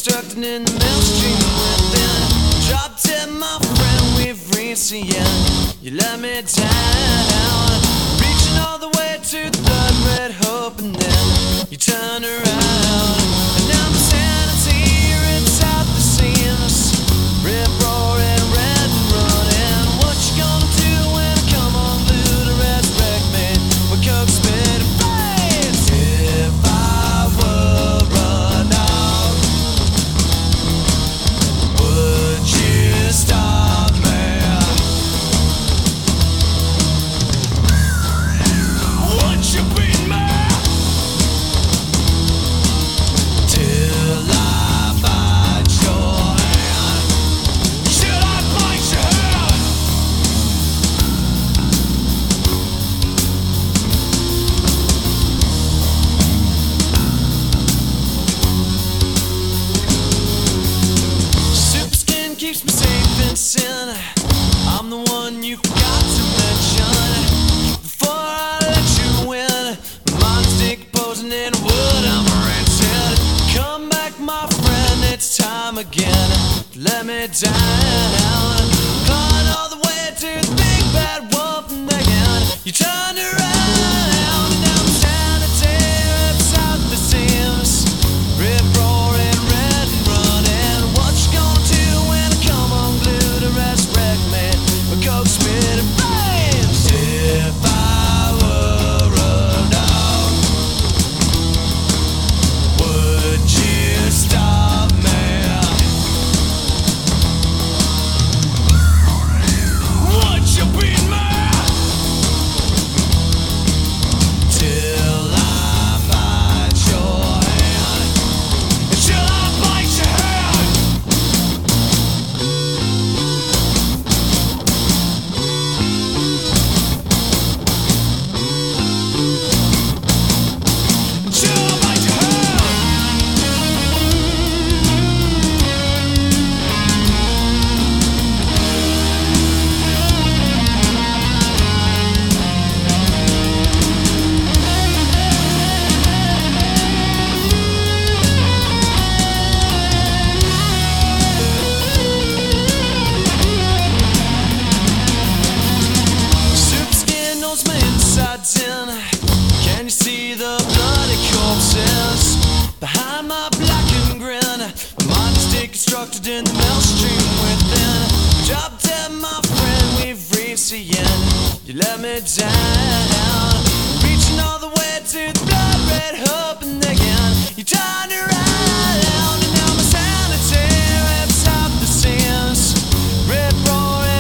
constructed in the maelstream within. Drop dead, my friend, we've reached the end. You let me down, reaching all the way to the blood red hope, and then you turn around, and now the sanity rips out the seams, rip roaring, red and running. What you gonna do when I come unglued to resurrect me? When coke spit and flames. If I were run out, would you stop me? Would you beat me till I bite your hand? Till I bite your hand? Super skin keeps me safe in sin. I'm the one you forgot to mention. Before I let you win, my mind's decomposing in wood, I'm rented. Come back, my friend, it's time again. Let me down, clawing all the way to the big bad wolf, and again you turn around, and now the sanity rips out the seams, rip roaring, red and running. What you gonna do when I come unglued to resurrect me? With coke spit and flames. If I were a dog, would you stop me? Would you beat me till I bite your hand? Till I bite your hand? Till I bite your hand? Super skin knows my insides in. Can you see the bloody corpses behind my blackened grin? My mind is deconstructed in the maelstream within. Drop dead, my friend, we've reached the end. You let me down, reaching all the way to the blood red hope, and again you turn around, and now my sanity rips out the seams, rip roaring.